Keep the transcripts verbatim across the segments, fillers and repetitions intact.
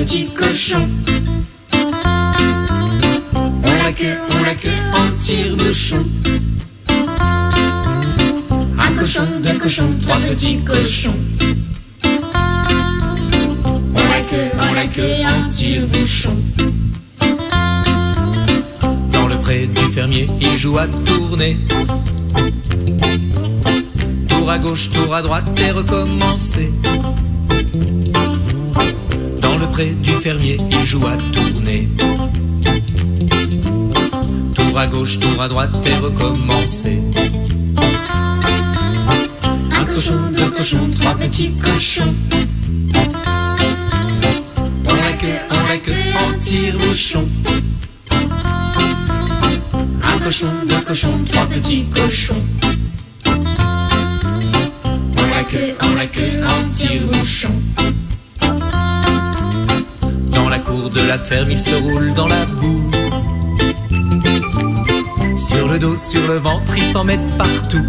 petits cochons. On la queue, on la queue en tire-bouchon. Un cochon, deux cochons, trois petits cochons. On la queue, on la queue en tire-bouchon. Dans le pré du fermier, il joue à tourner. Tour à gauche, tour à droite et recommencer. Dans le pré du fermier, il joue à tourner. Tour à gauche, tour à droite et recommencer. Un cochon, deux cochons, trois petits cochons. On la queue, on la queue en tire-bouchon. Un cochon, deux cochons, trois petits cochons. On la queue, on la queue en tire-bouchon. Dans la cour de la ferme, il se roule dans la boue. Sur le dos, sur le ventre, ils s'en mettent partout.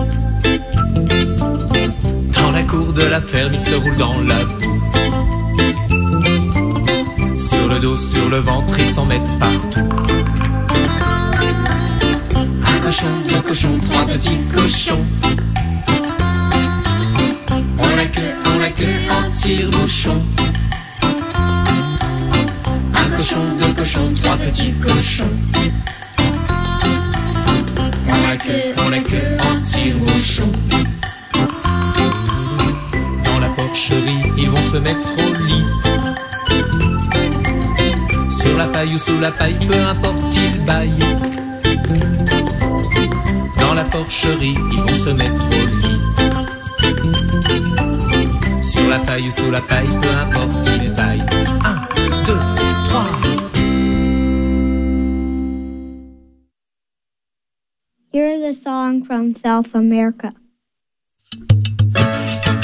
Dans la cour de la ferme, il se roule dans la boue. Sur le dos, sur le ventre, ils s'en mettent partout. Un cochon, deux cochons, trois petits cochons. On la queue, on la queue en tire-bouchon. Un cochon, deux cochons, trois petits cochons. On la queue, on la queue en tire-bouchon. Dans la porcherie, ils vont se mettre au lit. Sur la paille ou sous la paille, peu importe, ils baillent. Dans la porcherie, ils vont se mettre au lit. Sur la paille ou sous la paille, peu importe, ils baillent. Un, deux, trois. Here's a song from South America.